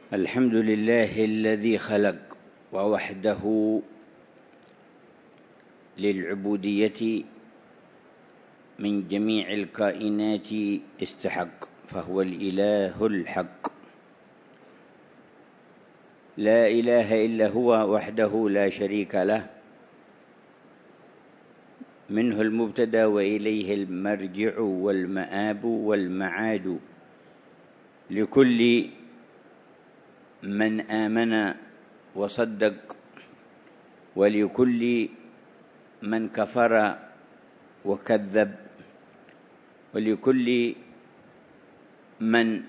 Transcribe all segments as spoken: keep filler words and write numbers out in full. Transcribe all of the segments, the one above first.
الحمد لله الذي خلق ووحده للعبودية من جميع الكائنات استحق، فهو الإله الحق، لا إله إلا هو وحده لا شريك له، منه المبتدأ وإليه المرجع والمآب والمعاد، لكل من آمن وصدق، ولكل من كفر وكذب، ولكل من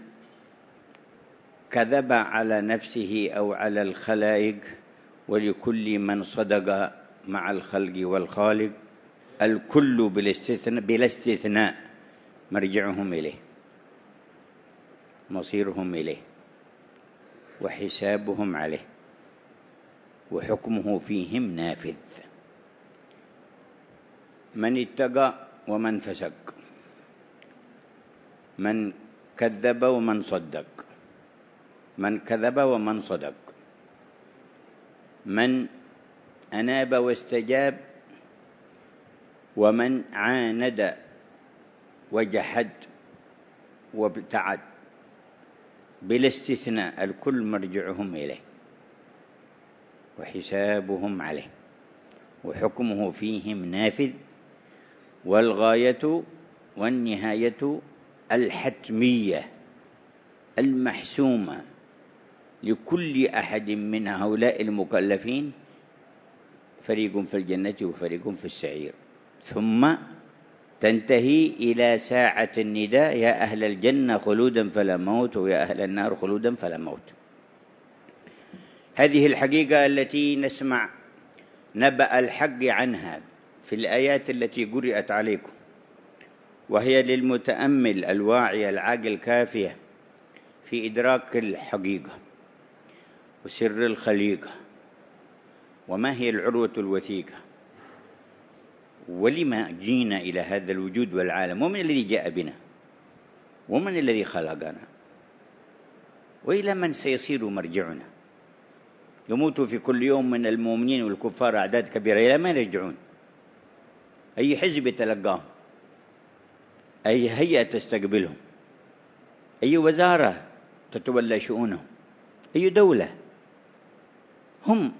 كذب على نفسه أو على الخلائق، ولكل من صدق مع الخلق والخالق، الكل بلا استثناء مرجعهم إليه، مصيرهم إليه، وحسابهم عليه، وحكمه فيهم نافذ. من اتقى ومن فسق، من كذب ومن صدق، من كذب ومن صدق، من أناب واستجاب، ومن عاند وجحد وابتعد، بلا استثناء الكل مرجعهم إليه، وحسابهم عليه، وحكمه فيهم نافذ. والغاية والنهاية الحتمية المحسومة لكل أحد من هؤلاء المكلفين، فريق في الجنة وفريق في السعير، ثم تنتهي إلى ساعة النداء: يا أهل الجنة خلودا فلا موت، ويا أهل النار خلودا فلا موت. هذه الحقيقة التي نسمع نبأ الحق عنها في الآيات التي قرأت عليكم، وهي للمتأمل الواعي العاقل كافية في إدراك الحقيقة وسر الخليقة، وما هي العروة الوثيقة، ولما جينا إلى هذا الوجود والعالم، ومن الذي جاء بنا، ومن الذي خلقنا، وإلى من سيصير مرجعنا. يموت في كل يوم من المؤمنين والكفار أعداد كبيرة، إلى من يرجعون؟ أي حزب يتلقاهم؟ أي هيئة تستقبلهم؟ أي وزارة تتولى شؤونهم؟ أي دولة؟ هم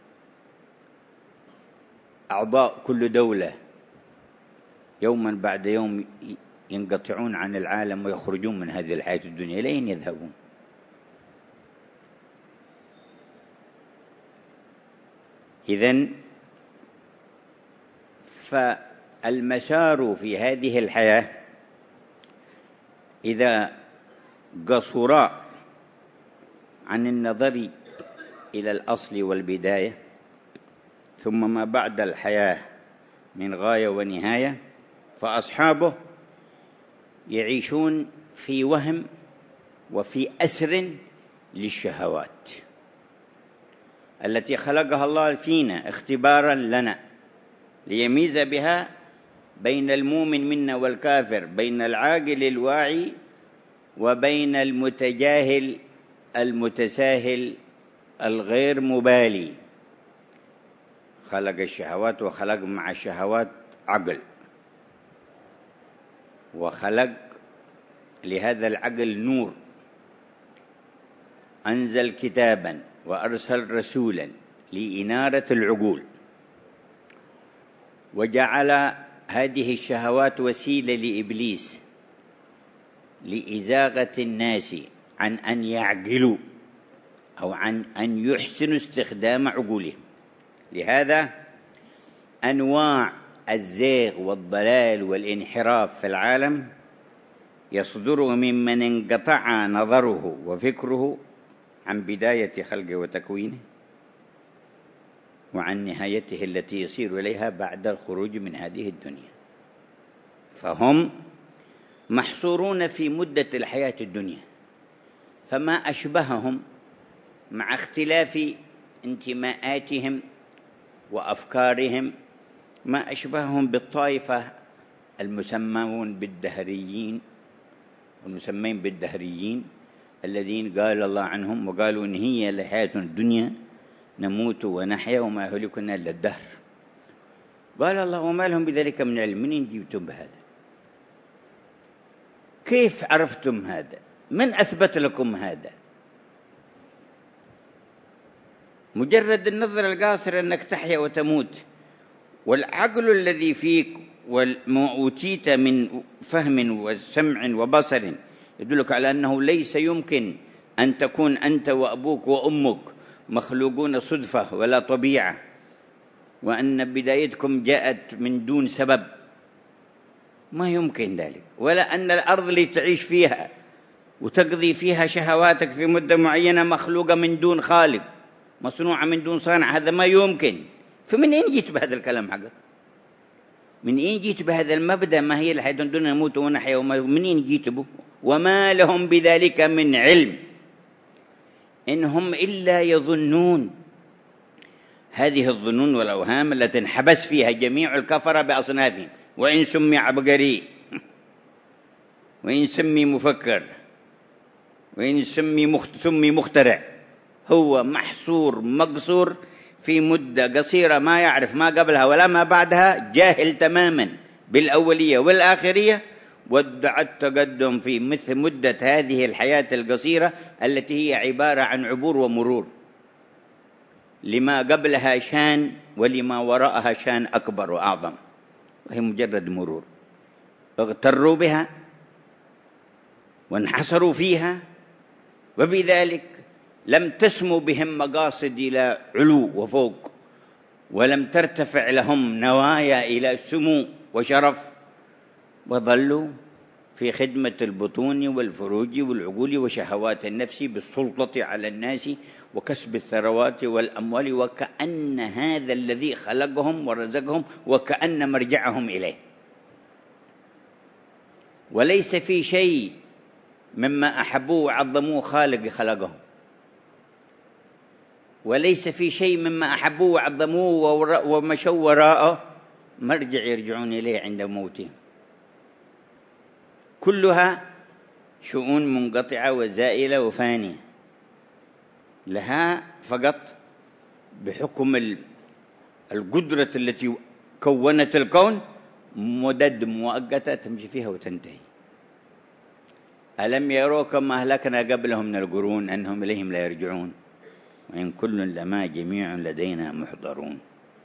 أعضاء كل دولة يوما بعد يوم ينقطعون عن العالم ويخرجون من هذه الحياة الدنيا، إلى أين يذهبون؟ إذن فالمسار في هذه الحياة إذا قصر عن النظر إلى الأصل والبداية، ثم ما بعد الحياة من غاية ونهاية، فأصحابه يعيشون في وهم وفي أسر للشهوات التي خلقها الله فينا اختبارا لنا، ليميز بها بين المؤمن منا والكافر، بين العاقل الواعي وبين المتجاهل المتساهل الغير مبالي. خلق الشهوات، وخلق مع الشهوات عقل، وخلق لهذا العقل نور، أنزل كتابا وأرسل رسولا لإنارة العقول، وجعل هذه الشهوات وسيلة لإبليس لإزاغة الناس عن أن يعقلوا أو عن أن يحسنوا استخدام عقولهم. لهذا أنواع الزيغ والضلال والانحراف في العالم يصدر ممن انقطع نظره وفكره عن بداية خلقه وتكوينه، وعن نهايته التي يصير إليها بعد الخروج من هذه الدنيا. فهم محصورون في مدة الحياة الدنيا، فما أشبههم مع اختلاف انتماءاتهم وأفكارهم، ما أشبههم بالطائفة المسمون بالدهريين والمسمين بالدهريين الذين قال الله عنهم وقالوا إن هي لحياة الدنيا نموت ونحيا وما يهلكنا إلا الدهر. قال الله وما لهم بذلك من علم، منين جبتم بهذا؟ كيف عرفتم هذا؟ من أثبت لكم هذا؟ مجرد النظر القاصر أنك تحيا وتموت، والعقل الذي فيك وما أوتيت من فهم وسمع وبصر يدلك على أنه ليس يمكن أن تكون أنت وأبوك وأمك مخلوقون صدفة ولا طبيعة، وأن بدايتكم جاءت من دون سبب، ما يمكن ذلك. ولا أن الأرض اللي تعيش فيها وتقضي فيها شهواتك في مدة معينة مخلوقة من دون خالق، مصنوعة من دون صانع، هذا ما يمكن. فمن أين جيت بهذا الكلام حقك؟ من أين جيت بهذا المبدأ ما هي الحياة الدنيا نموت ونحيا؟ من أين جيت به؟ وما لهم بذلك من علم إنهم إلا يظنون. هذه الظنون والأوهام التي انحبس فيها جميع الكفرة بأصنافهم، وإن سمي عبقري، وإن سمي مفكر، وإن سمي سمي مخترع، هو محصور مقصور في مدة قصيرة، ما يعرف ما قبلها ولا ما بعدها، جاهل تماما بالأولية والآخرية، وادعى التقدم في مثل مدة هذه الحياة القصيرة التي هي عبارة عن عبور ومرور، لما قبلها شان ولما وراءها شان أكبر وأعظم، وهي مجرد مرور. اغتروا بها وانحصروا فيها، وبذلك لم تسمو بهم مقاصد إلى علو وفوق، ولم ترتفع لهم نوايا إلى سمو وشرف، وظلوا في خدمة البطون والفروج والعقول وشهوات النفس بالسلطة على الناس وكسب الثروات والأموال، وكأن هذا الذي خلقهم ورزقهم وكأن مرجعهم إليه. وليس في شيء مما أحبوه وعظموه خالق خلقهم، وليس في شيء مما أحبوه وعظموه ومشوا وراءه مرجع يرجعون إليه عند موتهم. كلها شؤون منقطعة وزائلة وفانية، لها فقط بحكم القدرة التي كونت الكون مدد مؤقتة تمشي فيها وتنتهي. ألم يروا كما أهلكنا قبلهم من القرون أنهم إليهم لا يرجعون وإن كل لما جميع لدينا محضرون.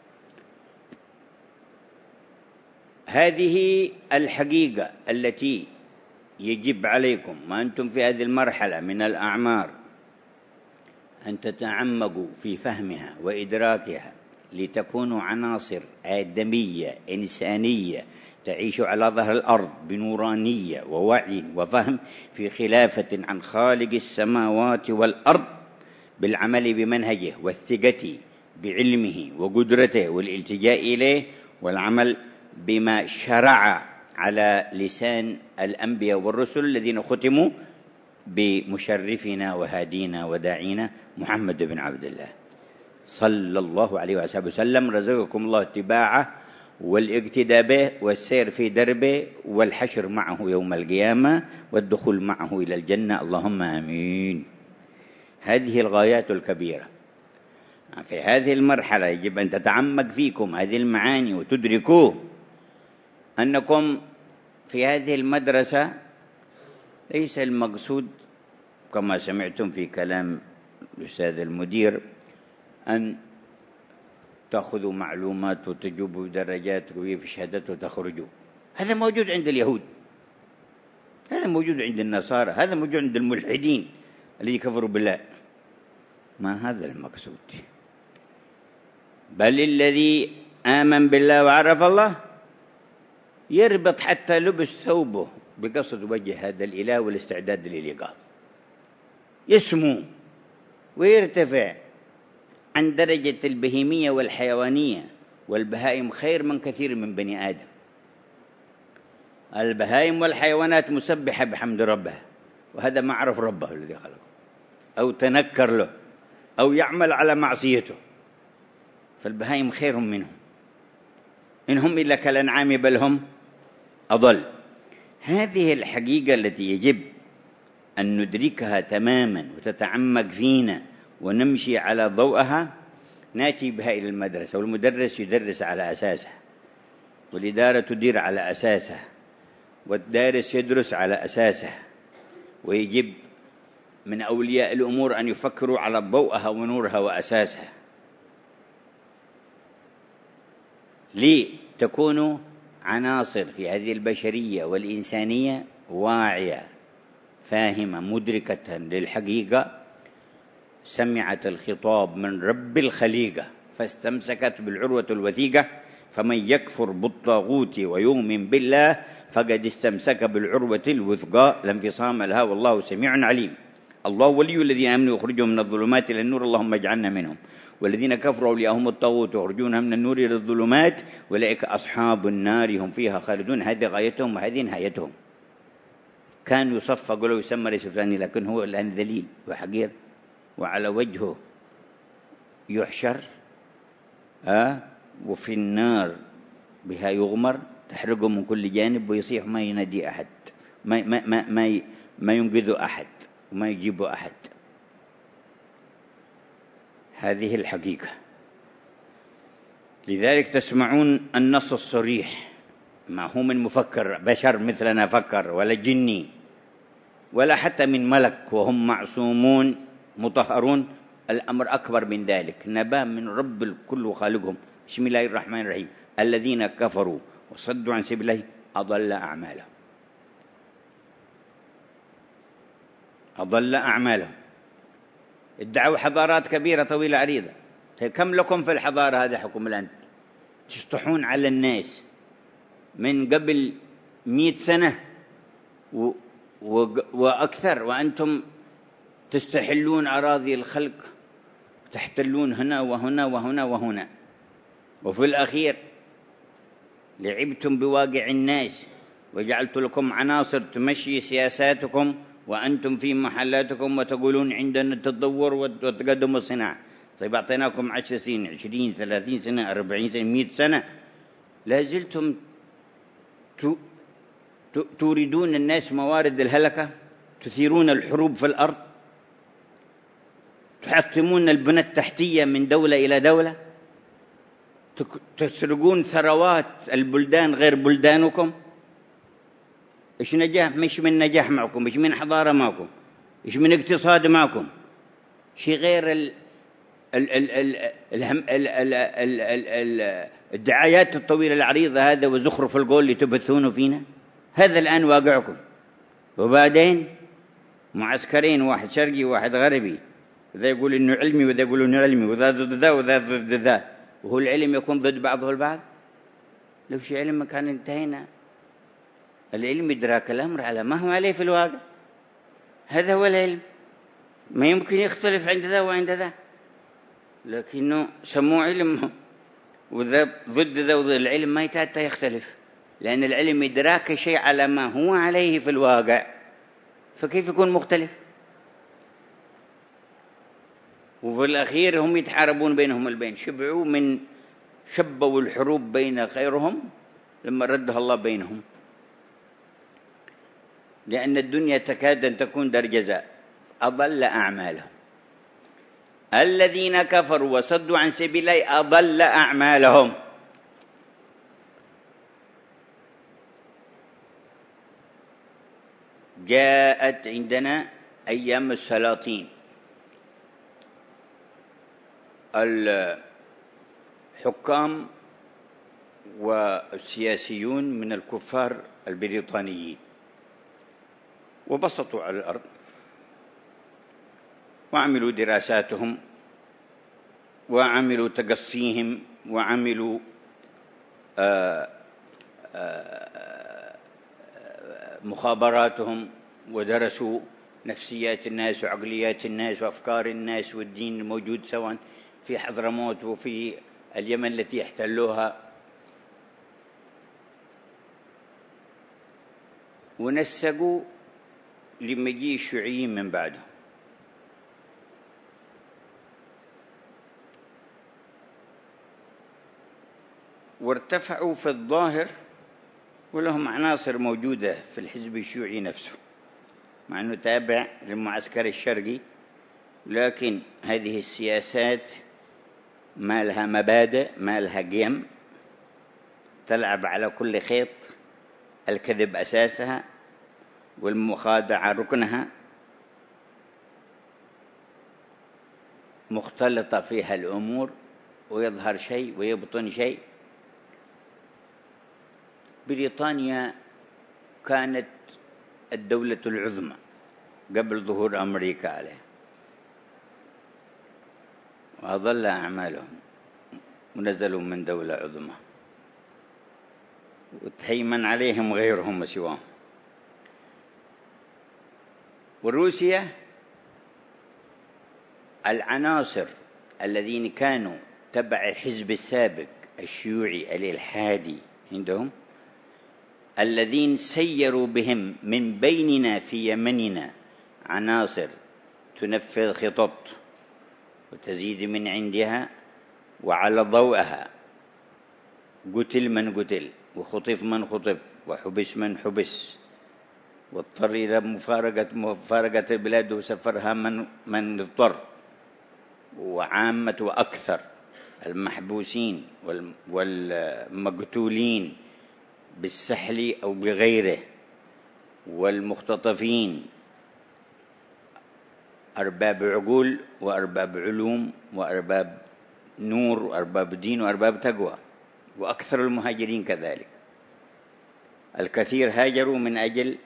هذه الحقيقة التي يجب عليكم ما أنتم في هذه المرحلة من الأعمار أن تتعمقوا في فهمها وإدراكها، لتكونوا عناصر آدمية إنسانية تعيش على ظهر الأرض بنورانية ووعي وفهم في خلافة عن خالق السماوات والأرض، بالعمل بمنهجه والثقة بعلمه وقدرته والالتجاء إليه، والعمل بما شرع على لسان الأنبياء والرسل الذين ختموا بمشرفنا وهادينا وداعينا محمد بن عبد الله صلى الله عليه وسلم. رزقكم الله اتباعه والاقتداء به والسير في دربه والحشر معه يوم القيامة والدخول معه إلى الجنة، اللهم آمين. هذه الغايات الكبيرة. في هذه المرحلة يجب أن تتعمق فيكم هذه المعاني وتدركوا أنكم في هذه المدرسة ليس المقصود كما سمعتم في كلام الأستاذ المدير أن تأخذوا معلومات وتجيبوا درجات في شهادات وتخرجوا. هذا موجود عند اليهود، هذا موجود عند النصارى، هذا موجود عند الملحدين الذين كفروا بالله. ما هذا المقصود، بل الذي آمن بالله وعرف الله يربط حتى لبس ثوبه بقصد وجه هذا الإله والاستعداد للقاء، يسمو ويرتفع عن درجة البهيمية والحيوانية. والبهائم خير من كثير من بني آدم. البهائم والحيوانات مسبحة بحمد ربها، وهذا ما عرف ربه الذي خلقه أو تنكر له أو يعمل على معصيته، فالبهائم خير منهم، إن هم إلا كالأنعام بل هم أضل. هذه الحقيقة التي يجب أن ندركها تماما وتتعمق فينا ونمشي على ضوءها، نأتي بها إلى المدرسة، والمدرس يدرس على أساسها، والإدارة تدير على أساسها، والدارس يدرس على أساسها، ويجب من أولياء الأمور أن يفكروا على ضوءها ونورها وأساسها، لتكونوا عناصر في هذه البشرية والإنسانية واعية فاهمة مدركة للحقيقة، سمعت الخطاب من رب الخليقة فاستمسكت بالعروة الوثيقة، فمن يكفر بالطاغوت ويؤمن بالله فقد استمسك بالعروة الوثقى لا انفصام لها والله سميع عليم. الله ولي الذين آمنوا يخرجهم من الظلمات إلى النور اللهم اجعلنا منهم، والذين كفروا أولياءهم الطاغوت يخرجونهم من النور إلى الظلمات أولئك أصحاب النار هم فيها خالدون. هذه غايتهم وهذه نهايتهم. كان يصفق ولو يسمى رئيس الفلاني، لكن هو الآن ذليل وحقير وعلى وجهه يحشر أه؟ وفي النار بها يغمر تحرقه من كل جانب ويصيح ما ينادي أحد، ما, ما, ما, ما, ما ينقذ أحد وما يجيب أحد. هذه الحقيقة. لذلك تسمعون النص الصريح، ما هو من مفكر بشر مثلنا فكر ولا جني ولا حتى من ملك، وهم معصومون مطهرون. الأمر أكبر من ذلك، نبأ من رب الكل وخالقهم. بسم الله الرحمن الرحيم. الذين كفروا وصدوا عن سبيل الله أضل أعمالهم، أضل أعمالهم. ادعوا حضارات كبيرة طويلة عريضة. كم لكم في الحضارة هذا حكم الآن؟ تشطحون على الناس من قبل مئة سنة و... و... وأكثر، وأنتم تستحلون أراضي الخلق، تحتلون هنا وهنا وهنا وهنا، وفي الأخير لعبتم بواقع الناس وجعلت لكم عناصر تمشي سياساتكم وأنتم في محلاتكم وتقولون عندنا التطور والتقدم والصناعة. طيب أعطيناكم عشر سنين، عشرين، ثلاثين سنة، أربعين سنة، مئة سنة، لازلتم توردون الناس موارد الهلكة، تثيرون الحروب في الأرض، تحطمون البنى التحتية من دولة إلى دولة، تسرقون ثروات البلدان غير بلدانكم. إيش نجاح؟ مش من نجاح معكم، إيش من حضارة معكم، إيش من اقتصاد معكم، شيء غير ال ال ال ال الهم ال ال ال ال ال الدعايات الطويلة العريضة هذا وزخرف القول اللي تبثونه فينا. هذا الآن واقعكم. وبعدين معسكرين، واحد شرقي وواحد غربي، وذا يقول إنه علمي وذا يقول إنه علمي، وذا ضد ذا وذا ضد ذا، وهو العلم يكون ضد بعضه البعض. لو شيء علم كان انتهينا. العلم إدراك الأمر على ما هو عليه في الواقع، هذا هو العلم. ما يمكن يختلف عند ذا وعند ذا، لكنه سموه علم، وذا ضد ذا وضد العلم ما يتأتى يختلف، لأن العلم إدراك شيء على ما هو عليه في الواقع، فكيف يكون مختلف؟ وفي الأخير هم يتحاربون بينهم البين. شبعوا من شبوا الحروب بين خيرهم لما ردها الله بينهم، لأن الدنيا تكاد أن تكون دار جزاء. أضل أعمالهم. الذين كفروا وصدوا عن سبيل الله أضل أعمالهم. جاءت عندنا أيام السلاطين، الحكام والسياسيون من الكفار البريطانيين، وبسطوا على الأرض وعملوا دراساتهم وعملوا تقصيهم وعملوا آآ آآ مخابراتهم، ودرسوا نفسيات الناس وعقليات الناس وأفكار الناس والدين الموجود سواء في حضرموت وفي اليمن التي احتلوها، ونسقوا لمجيء الشيوعيين من بعده. وارتفعوا في الظاهر، ولهم عناصر موجودة في الحزب الشيوعي نفسه، مع أنه تابع للمعسكر الشرقي، لكن هذه السياسات ما لها مبادئ، ما لها قيم، تلعب على كل خيط، الكذب أساسها والمخادعة ركنها، مختلطة فيها الأمور، ويظهر شيء ويبطن شيء. بريطانيا كانت الدولة العظمى قبل ظهور أمريكا عليها، وأظل أعمالهم ونزلوا من دولة عظمى وتهيمن عليهم غيرهم وسواهم. وروسيا العناصر الذين كانوا تبع الحزب السابق الشيوعي الإلحادي عندهم، الذين سيروا بهم من بيننا في يمننا عناصر تنفذ خطط وتزيد من عندها، وعلى ضوءها قتل من قتل، وخطف من خطف، وحبس من حبس، واضطر إلى مفارقة مفارقة البلاد وسفرها من من اضطر. وعامة وأكثر المحبوسين والمقتولين بالسحل أو بغيره والمختطفين أرباب عقول وأرباب علوم وأرباب نور وأرباب دين وأرباب تقوى، وأكثر المهاجرين كذلك. الكثير هاجروا من أجل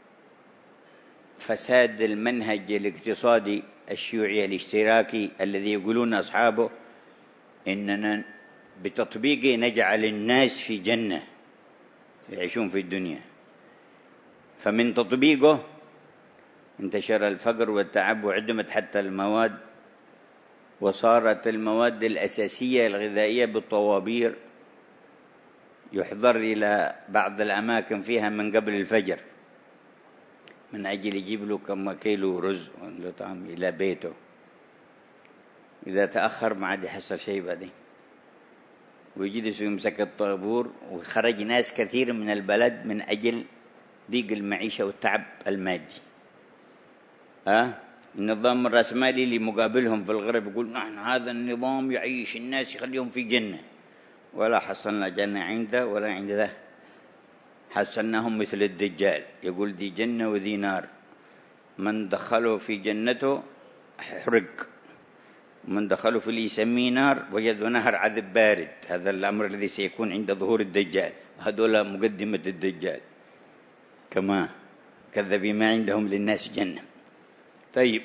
فساد المنهج الاقتصادي الشيوعي الاشتراكي الذي يقولون أصحابه إننا بتطبيقه نجعل الناس في جنة يعيشون في الدنيا. فمن تطبيقه انتشر الفقر والتعب، وعدمت حتى المواد، وصارت المواد الأساسية الغذائية بالطوابير، يحضر إلى بعض الأماكن فيها من قبل الفجر من أجل يجيب له كم كيلو رز وطعام إلى بيته. إذا تأخر ما عاد يحصل شيء بعدين، ويجلس ويمسك الطابور. وخرج ناس كثير من البلد من أجل ضيق المعيشة والتعب المادي. أه؟ النظام الرأسمالي اللي مقابلهم في الغرب يقول نحن هذا النظام يعيش الناس يخليهم في جنة، ولا حصلنا جنة عنده ولا عند ذا، حصلناهم مثل الدجال يقول دي جنة وذي نار، من دخله في جنته حرق، من دخله في اللي يسميه نار وجد نهر عذب بارد. هذا الأمر الذي سيكون عند ظهور الدجال، هذول مقدمة الدجال كما كذب ما عندهم للناس جنة. طيب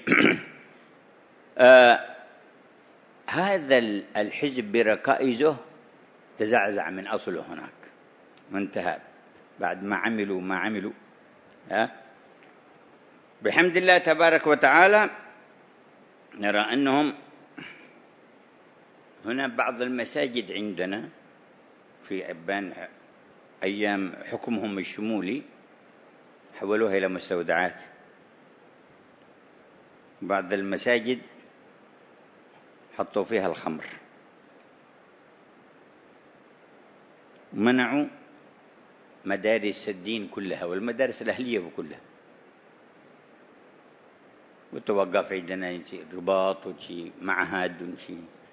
آه هذا الحزب بركائزه تزعزع من أصله هناك وانتهى بعد ما عملوا ما عملوا. آه بحمد الله تبارك وتعالى نرى أنهم هنا بعض المساجد عندنا في أبان أيام حكمهم الشمولي حولوها إلى مستودعات. بعض المساجد حطوا فيها الخمر، منعوا مدارس الدين كلها والمدارس الأهلية كلها، وتوقف عندنا رباط وشي معهد وشي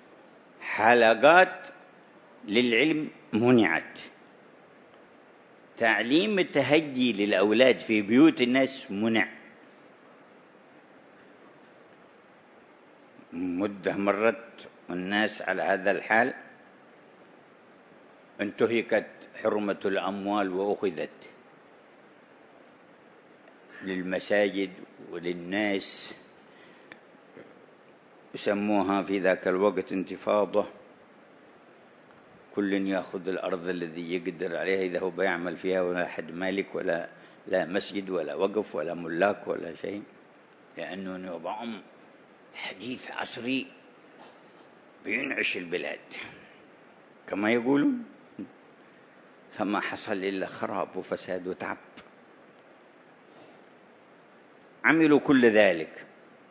حلقات للعلم منعت. تعليم التهجي للأولاد في بيوت الناس منع. مدة مرت والناس على هذا الحال، انتهكت حرمة الأموال وأخذت للمساجد وللناس، يسموها في ذاك الوقت انتفاضة. كل يأخذ الأرض الذي يقدر عليها إذا هو بيعمل فيها، ولا أحد مالك ولا لا مسجد ولا وقف ولا ملاك ولا شيء، لأنه نظام حديث عصري بينعش البلاد كما يقولون. فما حصل إلا خراب وفساد وتعب. عملوا كل ذلك،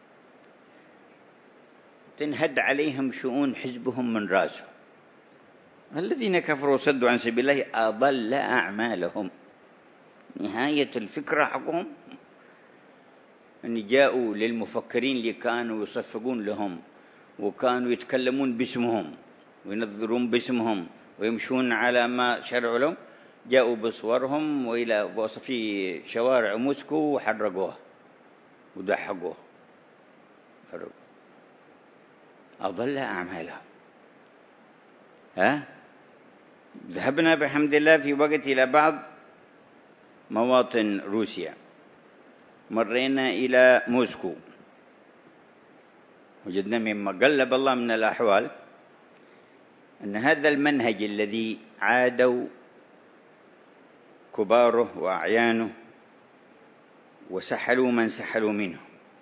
تنهد عليهم شؤون حزبهم من راسه. الذين كفروا صدوا عن سبيل الله أضل أعمالهم. نهاية الفكرة حقهم أن جاءوا للمفكرين اللي كانوا يصفقون لهم وكانوا يتكلمون باسمهم وينظرون باسمهم ويمشون على ما شرعوا لهم، جاءوا بصورهم وإلى في شوارع موسكو وحرقوها ودحقوها، أضل أعمالهم. ها ذهبنا بحمد الله في وقت إلى بعض مواطن روسيا، مرينا إلى موسكو، وجدنا مما قلب الله من الأحوال أن هذا المنهج الذي عادوا كباره وأعيانه وسحلوا من سحلوا منه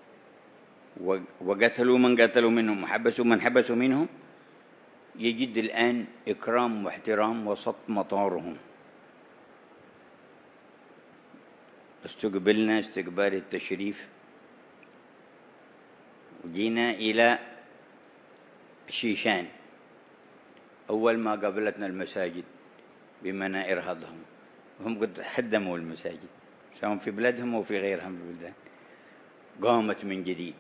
وقتلوا من قتلوا منهم وحبسوا من حبسوا منهم، يجد الآن إكرام واحترام وسط مطارهم. استقبلنا استقبال التشريف، وجينا إلى شيشان. أول ما قابلتنا المساجد بمنائرها ضخمة، وهم قد هدموا المساجد سواء في بلادهم أو في غيرها من البلدان، قامت من جديد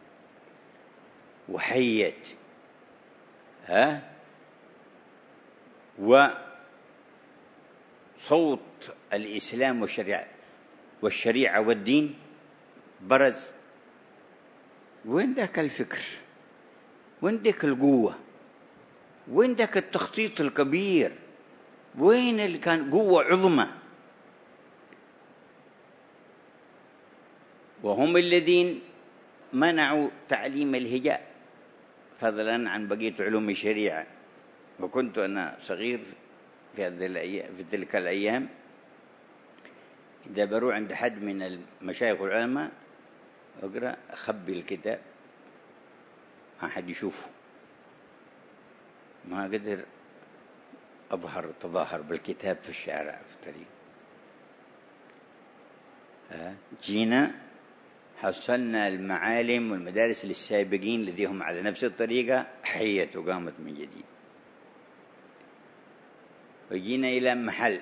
وحيت ها وصوت الإسلام والشريعة والشريعة والدين برز. وين ذاك الفكر؟ وين ذاك القوة؟ وين ذاك التخطيط الكبير؟ وين اللي كان قوة عظمى؟ وهم الذين منعوا تعليم الهجاء فضلا عن بقية علوم الشريعة. وكنت أنا صغير في هذه الأيام في تلك الأيام إذا بروح عند حد من المشايخ والعلماء أقرأ أخبي الكتاب ما حد يشوفه، ما قدر أظهر تظاهر بالكتاب في الشارع في الطريق. جينا حصلنا المعالم والمدارس للسابقين الذين هم على نفس الطريقة حيت وقامت من جديد. وجينا إلى محل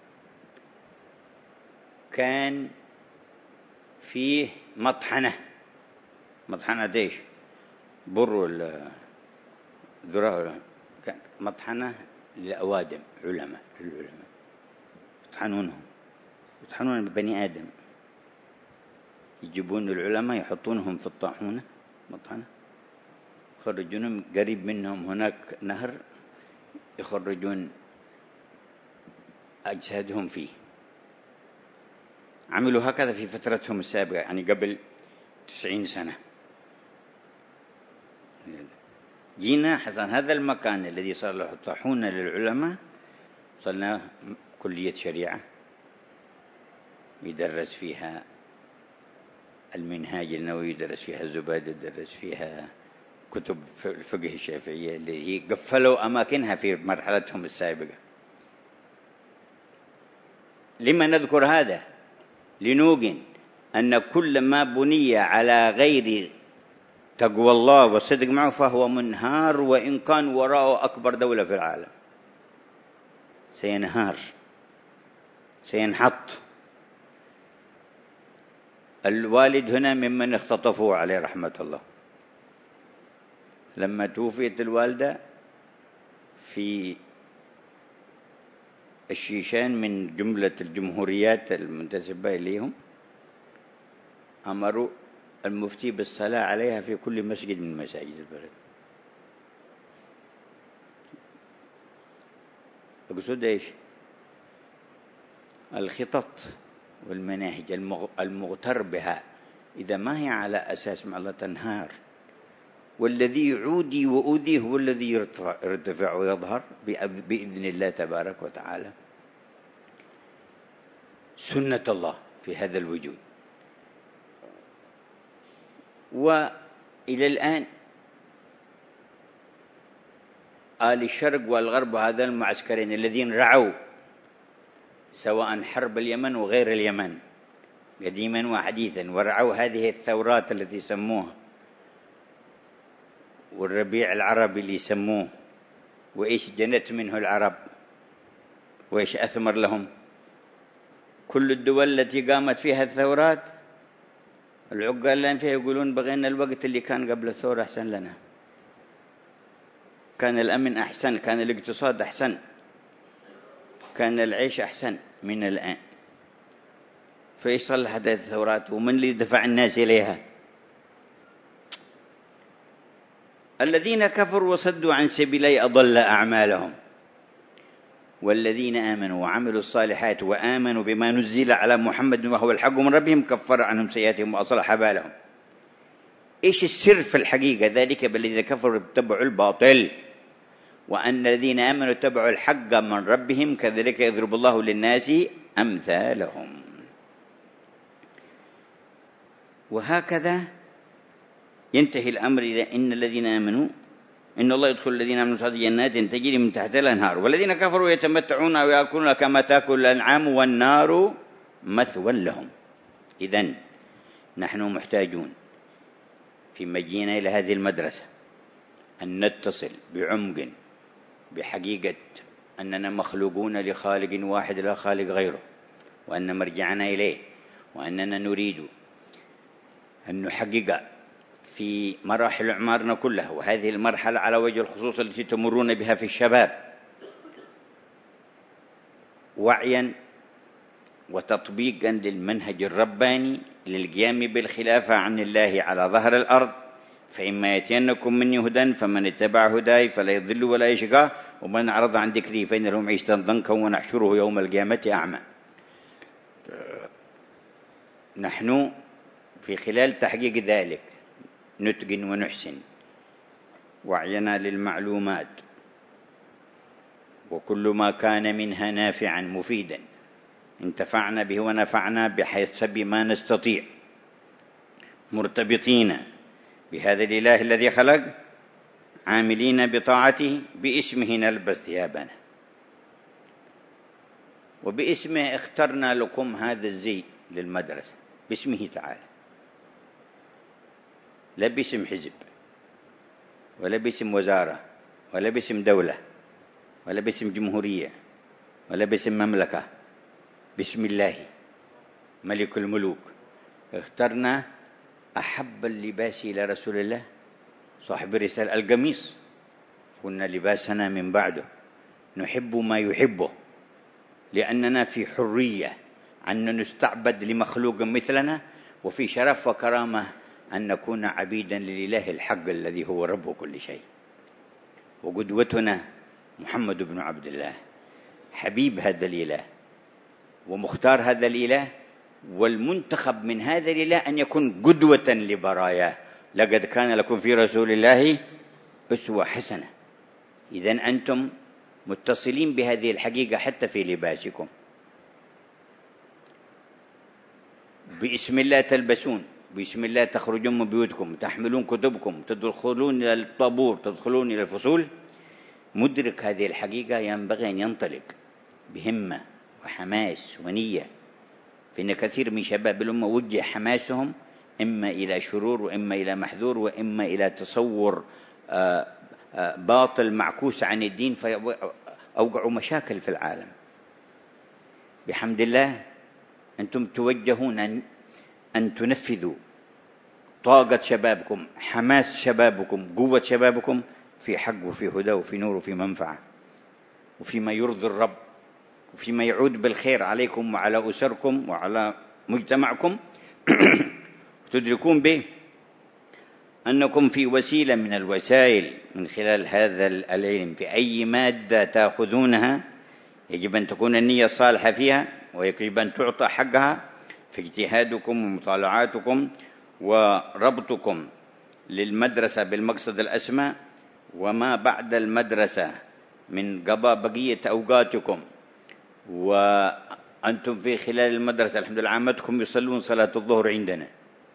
كان فيه مطحنة، مطحنة ديش بر الذرة، كان مطحنة للأوادم علماء العلماء يطحنونهم، يطحنون بني آدم، يجيبون العلماء يحطونهم في الطاحونة مطحنة، يخرجونهم قريب منهم هناك نهر يخرجون أجسادهم فيه. عملوا هكذا في فترتهم السابقة، يعني قبل تسعين سنة. جينا حسن هذا المكان الذي صار له طاحونة للعلماء صرنا كلية شريعة يدرس فيها المنهاج النووي، يدرس فيها الزبادة، يدرس فيها كتب الفقه الشافعية اللي هي قفلوا أماكنها في مرحلتهم السابقة. لما نذكر هذا؟ لنوقن أن كل ما بني على غير تقوى الله والصدق معه فهو منهار، وإن كان وراءه أكبر دولة في العالم سينهار سينحط. الوالد هنا ممن اختطفوه عليه رحمة الله، لما توفيت الوالدة في الشيشان من جملة الجمهوريات المنتسبة إليهم، أمروا المفتي بالصلاة عليها في كل مسجد من مساجد البلد. أقصد إيش؟ الخطط والمناهج المغتر بها إذا ما هي على أساس مع الله تنهار، والذي يعودي وأذيه هو الذي يرتفع, يرتفع ويظهر بإذن الله تبارك وتعالى. سنة الله في هذا الوجود. وإلى الآن آل الشرق والغرب هذا المعسكرين الذين رعوا سواء حرب اليمن وغير اليمن قديما وحديثا، ورعوا هذه الثورات التي سموها والربيع العربي اللي يسموه، وإيش جنت منه العرب وإيش أثمر لهم. كل الدول التي قامت فيها الثورات العقال الآن فيها يقولون بغينا الوقت اللي كان قبل الثورة أحسن لنا، كان الأمن أحسن، كان الاقتصاد أحسن، كان العيش أحسن من الآن. فإيش صلح هذه الثورات؟ ومن اللي دفع الناس إليها؟ الذين كفروا وصدوا عن سبيل الله أضل أعمالهم، والذين آمنوا وعملوا الصالحات وآمنوا بما نزل على محمد وهو الحق من ربهم كفر عنهم سيئاتهم وأصلح بالهم. إيش السر في الحقيقة؟ ذلك بالذين كفروا اتبعوا الباطل، وأن الذين آمنوا اتبعوا الحق من ربهم كذلك يضرب الله للناس أمثالهم. وهكذا ينتهي الأمر إلى إن الذين آمنوا إن الله يدخل الذين آمنوا في جنات تجري من تحتها الأنهار، والذين كفروا يتمتعون ويأكلون كما تأكل الأنعام والنار مثوى لهم. إذن نحن محتاجون في مجيئنا إلى هذه المدرسة أن نتصل بعمق بحقيقة أننا مخلوقون لخالق واحد لا خالق غيره، وأن مرجعنا إليه، وأننا نريد أن نحقق في مراحل أعمارنا كلها، وهذه المرحلة على وجه الخصوص التي تمرون بها في الشباب، وعيا وتطبيقا للمنهج الرباني للقيام بالخلافة عن الله على ظهر الأرض. فإما يأتينكم مني هدى فمن اتبع هداي فلا يضل ولا يشقى ومن أعرض عن ذكري فإن له معيشة ضنكا ونحشره يوم القيامة أعمى. نحن في خلال تحقيق ذلك نتقن ونحسن وعينا للمعلومات، وكل ما كان منها نافعا مفيدا انتفعنا به ونفعنا بحسب ما نستطيع، مرتبطين بهذا الإله الذي خلق، عاملين بطاعته، باسمه نلبس ثيابنا، وباسمه اخترنا لكم هذا الزي للمدرسة، باسمه تعالى، لا باسم حزب ولا باسم وزارة ولا باسم دولة ولا باسم جمهورية ولا باسم مملكة، بسم الله ملك الملوك. اخترنا أحب اللباس إلى رسول الله صاحب الرسالة القميص، قلنا لباسنا من بعده نحب ما يحبه، لأننا في حرية أن نستعبد لمخلوق مثلنا، وفي شرف وكرامة أن نكون عبيدا للإله الحق الذي هو رب كل شيء. وقدوتنا محمد بن عبد الله حبيب هذا الإله ومختار هذا الإله، والمنتخب من هذا الإله أن يكون قدوة لبراياه. لقد كان لكم في رسول الله أسوة حسنة. إذن أنتم متصلين بهذه الحقيقة حتى في لباسكم، باسم الله تلبسون، باسم الله تخرجون من بيوتكم، تحملون كتبكم، تدخلون إلى الطابور، تدخلون إلى الفصول. مدرك هذه الحقيقة ينبغي أن ينطلق بهمة وحماس ونية، فإن كثير من شباب الأمة وجه حماسهم إما إلى شرور وإما إلى محذور وإما إلى تصور باطل معكوس عن الدين، فأوقعوا مشاكل في العالم. بحمد الله أنتم توجهون أن, أن تنفذوا طاقة شبابكم، حماس شبابكم، قوة شبابكم في حق وفي هدى وفي نور وفي منفعة وفيما يرضي الرب وفيما يعود بالخير عليكم وعلى أسركم وعلى مجتمعكم. تدركون به أنكم في وسيلة من الوسائل من خلال هذا العلم في أي مادة تأخذونها يجب أن تكون النية الصالحة فيها، ويجب أن تعطى حقها في اجتهادكم ومطالعاتكم وربطكم للمدرسة بالمقصد الأسمى، وما بعد المدرسة من قضاء بقية أوقاتكم. وأنتم في خلال المدرسة الحمد لله عامتكم يصلون صلاة الظهر عندنا،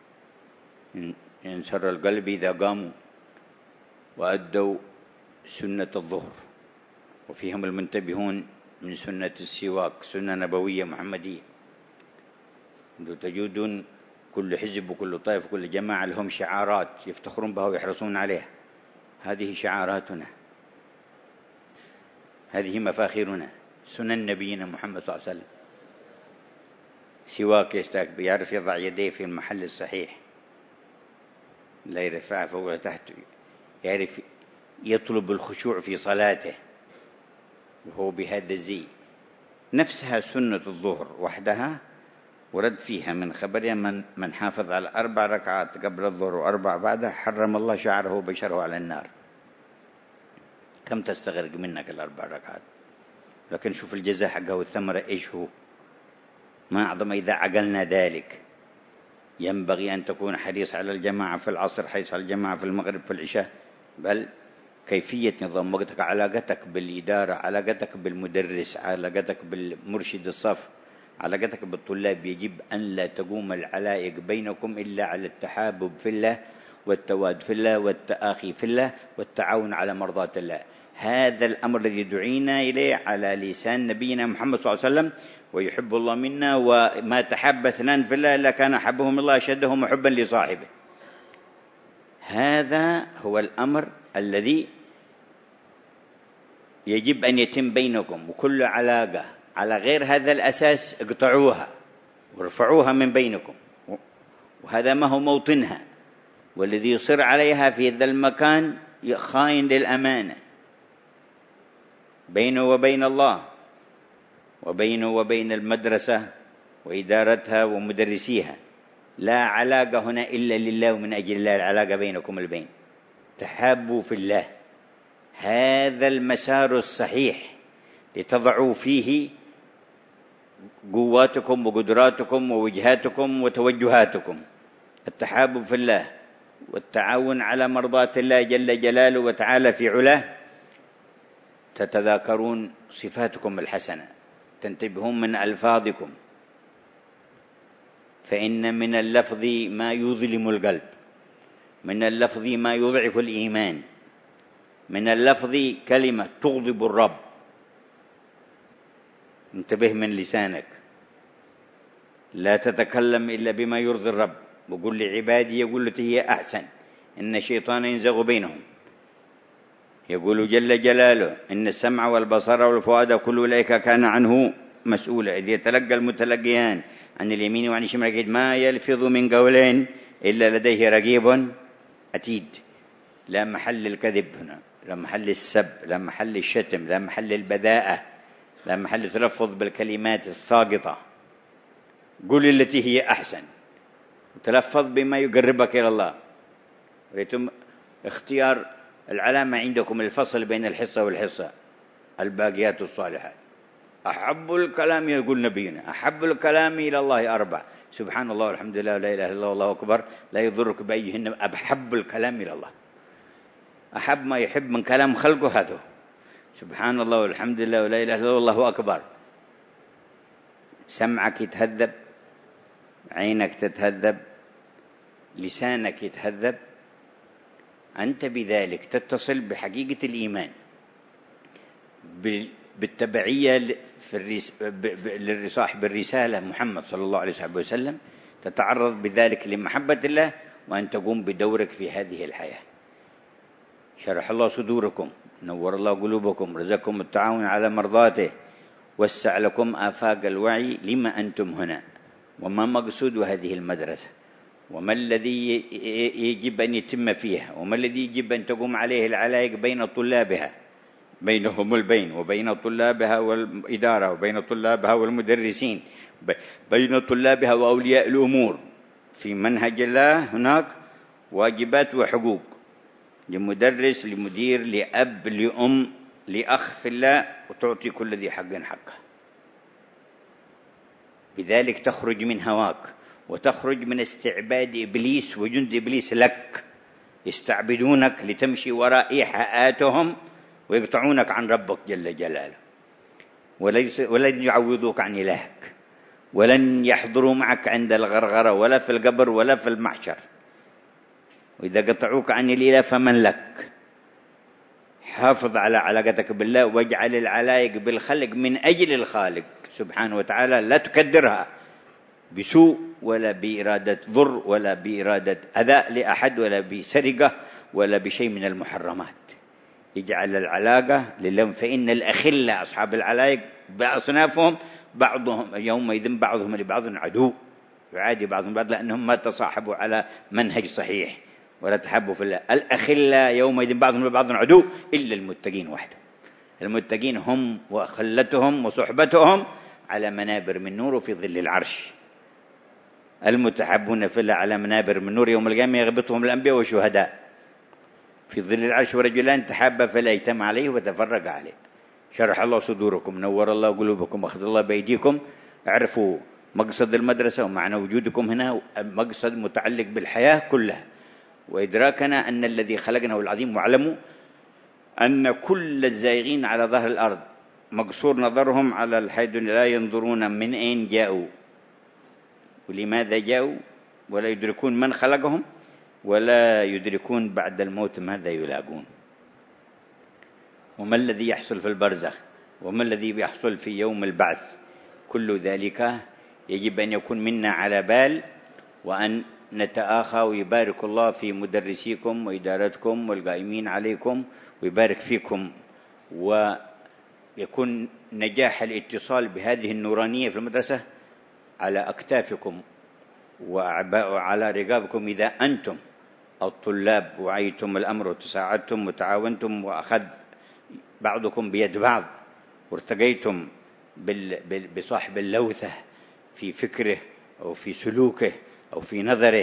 ينسر القلب إذا قاموا وأدوا سنة الظهر، وفيهم المنتبهون من سنة السواك، سنة نبوية محمدية. تجدون كل حزب وكل طائف وكل جماعة لهم شعارات يفتخرون بها ويحرصون عليها. هذه شعاراتنا، هذه مفاخرنا، سنن نبينا محمد صلى الله عليه وسلم. سواك يستاك بيعرف يضع يديه في المحل الصحيح، لا يرفعها فوق ولا تحت، يعرف يطلب الخشوع في صلاته وهو بهذا الزي. نفسها سنة الظهر وحدها ورد فيها من خبرها من من حافظ على أربع ركعات قبل الظهر وأربع بعدها حرم الله شعره وبشره على النار. كم تستغرق منك الأربع ركعات؟ لكن شوف الجزاء حقه والثمرة إيش هو. ما أعظم إذا عقلنا ذلك. ينبغي أن تكون حريص على الجماعة في العصر، حريص على الجماعة في المغرب، في العشاء، بل كيفية نظام وقتك، علاقتك بالإدارة، علاقتك بالمدرس، علاقتك بالمرشد الصف، علاقتك بالطلاب، يجب أن لا تقوم العلائق بينكم إلا على التحابب في الله والتواد في الله والتآخي في الله والتعاون على مرضاة الله. هذا الأمر الذي دعينا إليه على لسان نبينا محمد صلى الله عليه وسلم. ويحب الله منا وما تحب اثنان في الله إلا كان أحبهم الله أشدهم حبا لصاحبه. هذا هو الأمر الذي يجب أن يتم بينكم، وكل علاقة على غير هذا الأساس اقطعوها وارفعوها من بينكم، وهذا ما هو موطنها. والذي يصر عليها في ذا المكان خائن للأمانة بينه وبين الله، وبينه وبين المدرسة وإدارتها ومدرسيها. لا علاقة هنا إلا لله ومن أجل الله، العلاقة بينكم البين، تحابوا في الله. هذا المسار الصحيح لتضعوا فيه قواتكم وقدراتكم ووجهاتكم وتوجهاتكم. التحابب في الله والتعاون على مرضاة الله جل جلاله وتعالى في علاه. تتذاكرون صفاتكم الحسنة، تنتبهون من ألفاظكم، فإن من اللفظ ما يظلم القلب، من اللفظ ما يضعف الإيمان، من اللفظ كلمة تغضب الرب. انتبه من لسانك، لا تتكلم إلا بما يرضي الرب. وقل لعبادي يقول التي هي أحسن إن الشيطان ينزغ بينهم. يقول جل جلاله إن السمع والبصر والفؤاد كل أولئك كان عنه مسؤولا. إذ يتلقى المتلقيان عن اليمين وعن الشمال ما يلفظ من قولين إلا لديه رقيب عتيد. لا محل الكذب هنا، لا محل السب، لا محل الشتم، لا محل البذاءة، لا محل التلفظ بالكلمات الساقطة. قل التي هي أحسن، وتلفظ بما يقربك إلى الله. وليتم اختيار العلامة عندكم الفصل بين الحصة والحصة. الباقيات الصالحات أحب الكلام، يقول نبينا أحب الكلام إلى الله أربع: سبحان الله والحمد لله ولا إله إلا الله والله أكبر لا يضرك بأيهن. أحب الكلام إلى الله، أحب ما يحب من كلام خلقه هذا. سبحان الله والحمد لله ولا إله إلا الله والله أكبر. سمعك يتهذب، عينك تتهذب، لسانك يتهذب، أنت بذلك تتصل بحقيقة الإيمان بالتبعية في صاحب الرسالة محمد صلى الله عليه وسلم. تتعرض بذلك لمحبة الله وأن تقوم بدورك في هذه الحياة. شرح الله صدوركم، نور الله قلوبكم، رزقكم التعاون على مرضاته، وسع لكم آفاق الوعي لما أنتم هنا، وما مقصود هذه المدرسة، وما الذي يجب أن يتم فيها، وما الذي يجب أن تقوم عليه العلائق بين طلابها، بينهم البين، وبين طلابها والإدارة، وبين طلابها والمدرسين، بين طلابها وأولياء الأمور. في منهج الله هناك واجبات وحقوق لمدرس، لمدير، لأب، لأم، لأخ في الله، وتعطي كل ذي حق حقه. بذلك تخرج من هواك، وتخرج من استعباد إبليس وجند إبليس لك، يستعبدونك لتمشي وراء إيحاءاتهم ويقطعونك عن ربك جل جلاله، وليس ولن يعوضوك عن إلهك، ولن يحضروا معك عند الغرغرة ولا في القبر ولا في المحشر. وإذا قطعوك عن الإله فمن لك؟ حافظ على علاقتك بالله، واجعل العلائق بالخلق من أجل الخالق سبحانه وتعالى، لا تكدرها بسوء ولا بإرادة ضر ولا بإرادة أذى لأحد ولا بسرقة ولا بشيء من المحرمات. اجعل العلاقة لله، فإن الأخلة أصحاب العلائق بأصنافهم بعضهم يومئذ بعضهم لبعض عدو، يعادي بعضهم بعض، لأنهم ما تصاحبوا على منهج صحيح ولا تحابوا في الله. الأخلاء يومئذ بعضهم لبعض عدو إلا المتقين وحدهم. المتقين هم وخلتهم وصحبتهم على منابر من نور في ظل العرش. المتحبون في الله على منابر من نور يوم القيامة يغبطهم الأنبياء والشهداء في ظل العرش. ورجلان تحابا فلا اجتمع عليه وتفرق عليه. شرح الله صدوركم، نور الله قلوبكم، أخذ الله بأيديكم. اعرفوا مقصد المدرسة ومعنى وجودكم هنا، مقصد متعلق بالحياة كلها، وإدراكنا أن الذي خلقنا هو العظيم. واعلموا أن كل الزائغين على ظهر الأرض مقصور نظرهم على الحي الدنيا، لا ينظرون من أين جاءوا ولماذا جاءوا، ولا يدركون من خلقهم، ولا يدركون بعد الموت ماذا يلاقون، وما الذي يحصل في البرزخ، وما الذي يحصل في يوم البعث. كل ذلك يجب أن يكون منا على بال، وأن نتآخى. ويبارك الله في مدرسيكم وإدارتكم والقائمين عليكم، ويبارك فيكم، ويكون نجاح الاتصال بهذه النورانية في المدرسة على أكتافكم وعلى رقابكم. إذا أنتم الطلاب وعيتم الأمر وتساعدتم وتعاونتم وأخذ بعضكم بيد بعض، وارتقيتم بصاحب اللوثة في فكره أو في سلوكه أو في نظره،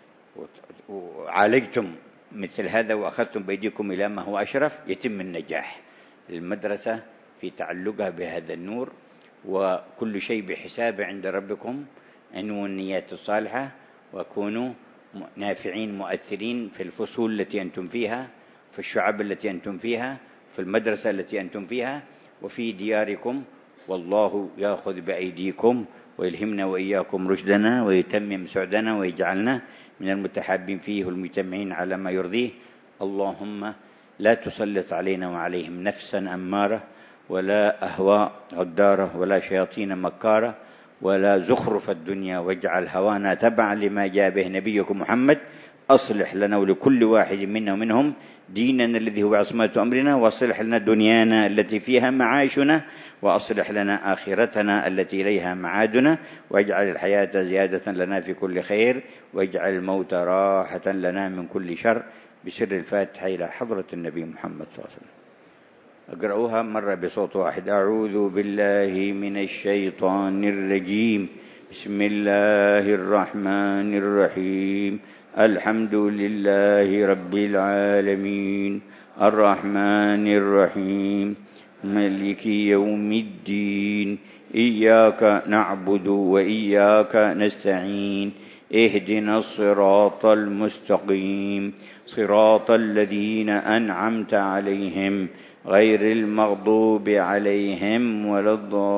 وعالجتم مثل هذا وأخذتم بأيديكم إلى ما هو أشرف، يتم النجاح للمدرسة في تعلقها بهذا النور. وكل شيء بحساب عند ربكم. أنووا النيات الصالحة، وكونوا نافعين مؤثرين في الفصول التي أنتم فيها، في الشعب التي أنتم فيها، في المدرسة التي أنتم فيها، وفي دياركم. والله يأخذ بأيديكم ويلهمنا وإياكم رشدنا، ويتمم سعدنا، ويجعلنا من المتحابين فيه والمجتمعين على ما يرضيه. اللهم لا تسلط علينا وعليهم نفسا أمارة، ولا أهواء غدارة، ولا شياطين مكارة، ولا زخرف الدنيا، واجعل هوانا تبعا لما جاء به نبيكم محمد. أصلح لنا ولكل واحد منا ومنهم ديننا الذي هو عصمة أمرنا، وأصلح لنا دنيانا التي فيها معاشنا، وأصلح لنا آخرتنا التي إليها معادنا، واجعل الحياة زيادة لنا في كل خير، واجعل الموت راحة لنا من كل شر. بسر الفاتحة إلى حضرة النبي محمد صلى الله عليه وسلم. أقرأوها مرة بصوت واحد. أعوذ بالله من الشيطان الرجيم. بسم الله الرحمن الرحيم. الحمد لله رب العالمين، الرحمن الرحيم، مالك يوم الدين. إياك نعبد وإياك نستعين. اهدنا الصراط المستقيم، صراط الذين أنعمت عليهم غير المغضوب عليهم ولا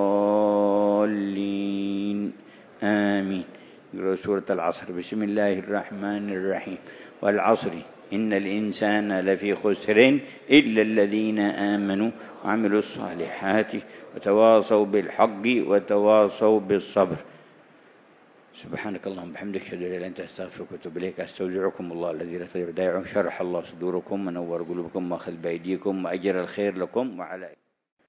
الضالين. آمين. سورة العصر. بسم الله الرحمن الرحيم. والعصر إن الإنسان لفي خسر إلا الذين آمنوا وعملوا الصالحات وتواصوا بالحق وتواصوا بالصبر. سبحانك اللهم وبحمدك، أشهد أن لا إله إلا أنت، أستغفرك وأتوب إليك. أستودعكم الله الذي لا تضيع ودائعه. شرح الله صدوركم ونور قلوبكم وأخذ بأيديكم وأجر الخير لكم وعلى